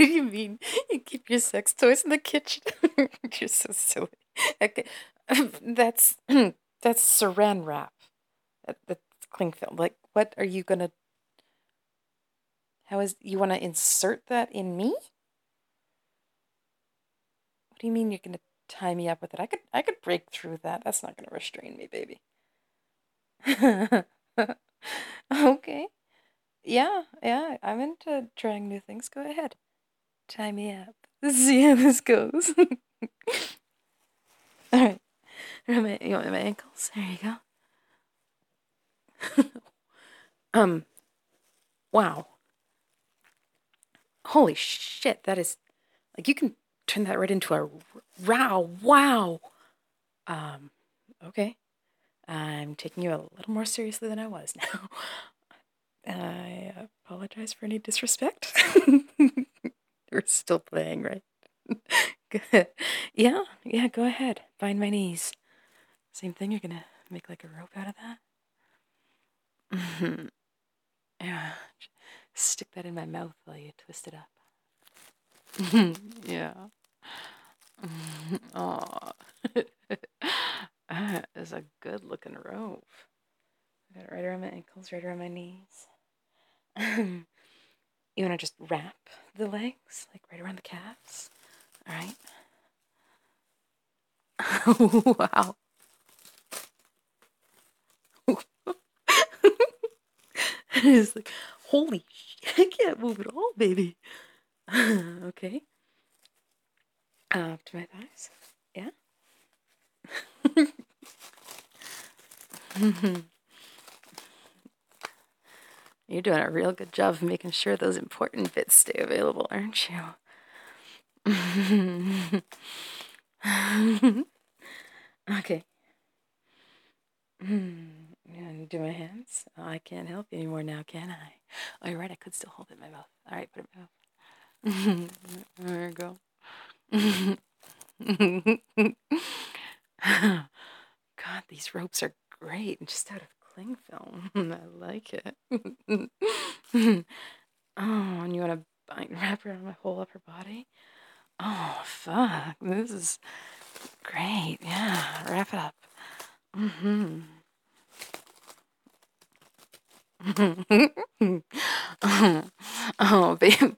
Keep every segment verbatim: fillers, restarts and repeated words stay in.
do you mean you keep your sex toys in the kitchen? You're so silly. Okay. That's that's saran wrap. That, that's cling film. Like, what are you gonna? How is you want to insert that in me? What do you mean you're gonna tie me up with it? I could I could break through that. That's not gonna restrain me, baby. Okay. Yeah, yeah. I'm into trying new things. Go ahead. Tie me up. See how this goes. All right. My, you want my ankles? There you go. um. Wow. Holy shit! That is like you can turn that right into a row. Wow. Um. Okay. I'm taking you a little more seriously than I was now. I apologize for any disrespect. We're still playing, right? Good. Yeah, yeah, go ahead. Bind my knees. Same thing, you're gonna make like a rope out of that? Mm-hmm. Yeah. Stick that in my mouth while you twist it up. Yeah. Oh. That is a good looking rope. I got it right around my ankles, right around my knees. You want to just wrap the legs, like right around the calves? All right. Wow. It's like, holy shit, I can't move at all, baby. Okay. Uh, up to my thighs. Yeah. You're doing a real good job of making sure those important bits stay available, aren't you? Okay. And do my hands? Oh, I can't help you anymore now, can I? Oh, you're right. I could still hold it in my mouth. All right, put it in my mouth. There you go. God, these ropes are great and just out of cling film. I like it. Oh, and you want to bind, wrap around my whole upper body? Oh, fuck. This is great. Yeah, wrap it up. Mm-hmm. Oh, oh, baby.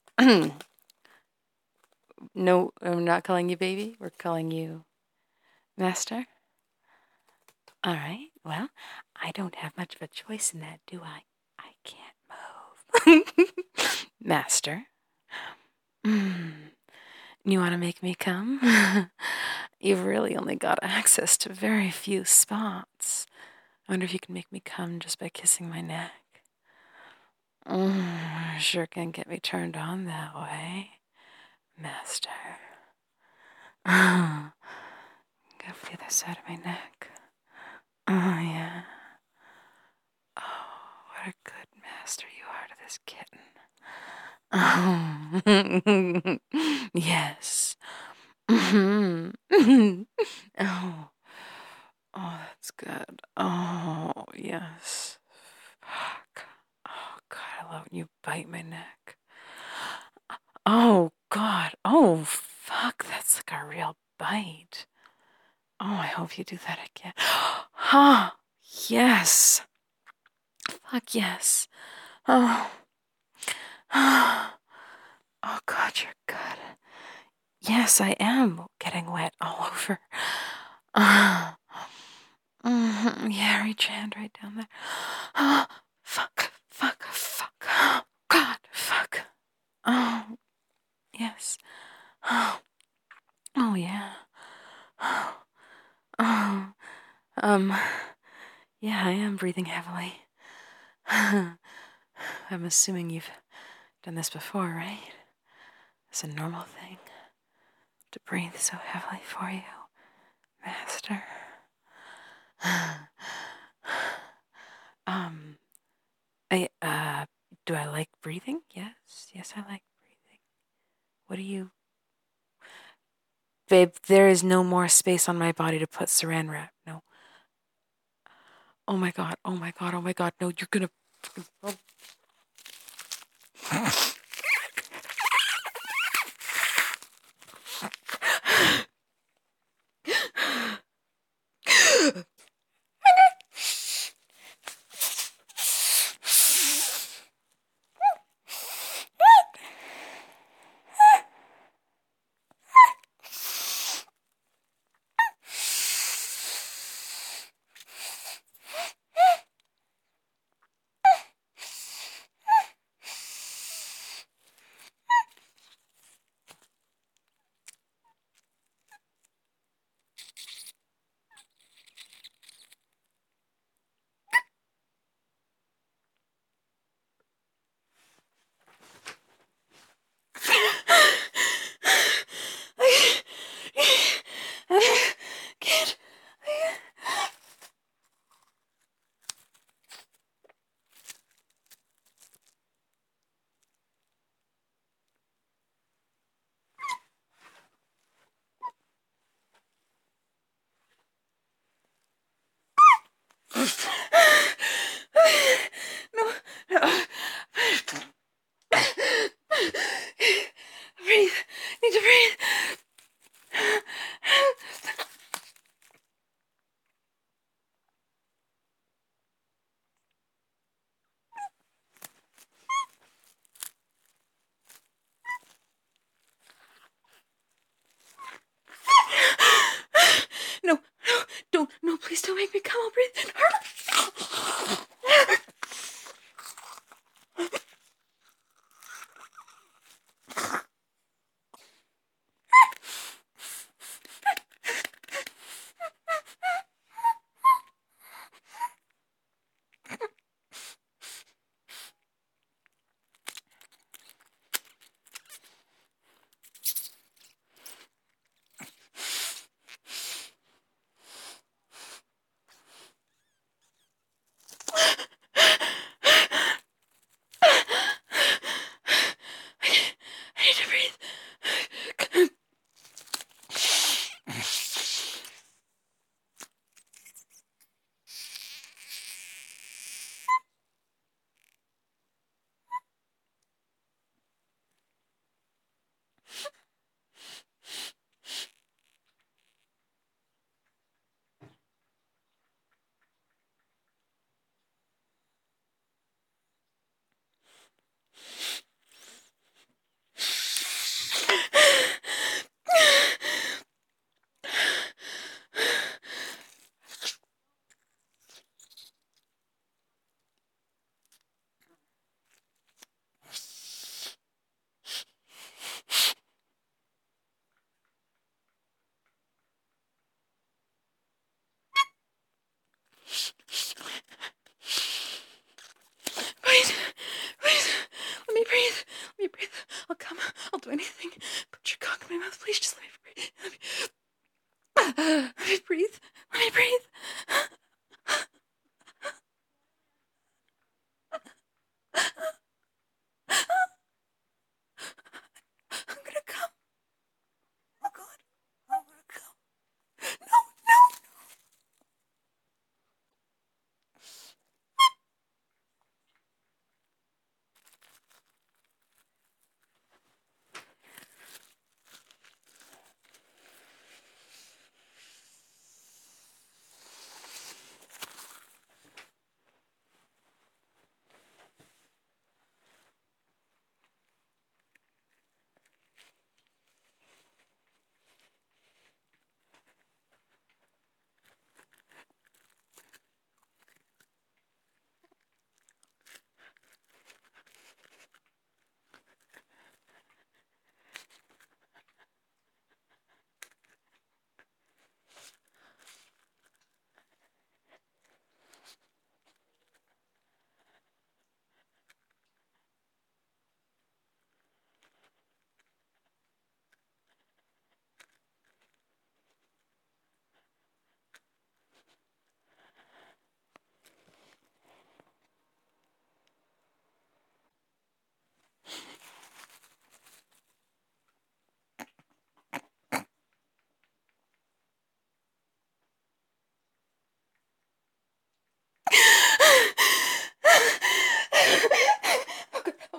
No, I'm not calling you baby. We're calling you master. All right. Well, I don't have much of a choice in that, do I? I can't move. Master. Mm. You want to make me come? You've really only got access to very few spots. I wonder if you can make me come just by kissing my neck. Mm, sure can get me turned on that way, master. Go for the other side of my neck. Oh, yeah. Oh, what a good master you are to this kitten. Oh, yes. Oh, oh, that's good. Oh, yes. Fuck. Oh, God, I love when you bite my neck. Oh, God. Oh, fuck, that's like a real bite. Oh, I hope you do that again. Huh. Yes. Fuck yes. Oh. Oh, God, you're good. Yes, I am getting wet all over. Uh, mm-hmm. Yeah, reach your hand right down there. Oh, fuck, fuck, fuck. Oh, God, fuck. Oh, yes. Oh, oh yeah. Oh, oh. Um, yeah, I am breathing heavily. I'm assuming you've done this before, right? It's a normal thing to breathe so heavily for you, master. um, I, uh, do I like breathing? Yes, yes, I like breathing. What do you... Babe, there is no more space on my body to put saran wrap. No. Oh my God, oh my God, oh my God, no, you're gonna...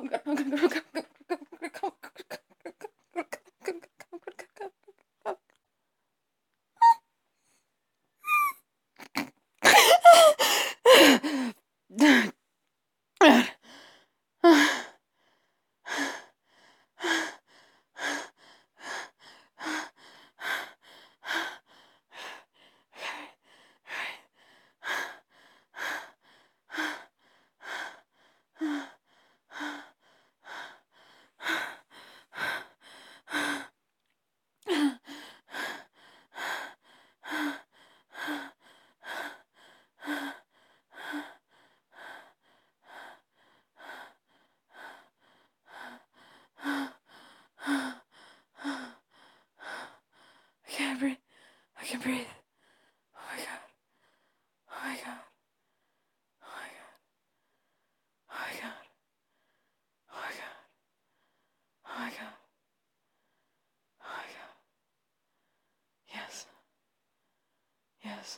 I can't breathe. I can breathe. Oh my god. Oh my god. Oh my god. Oh my god. Oh my god. Oh my god. Oh my god. Yes. Yes.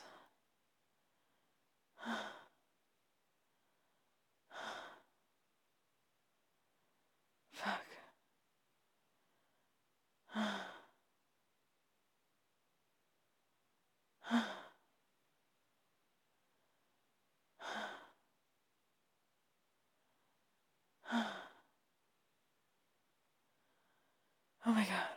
Fuck. Oh my god.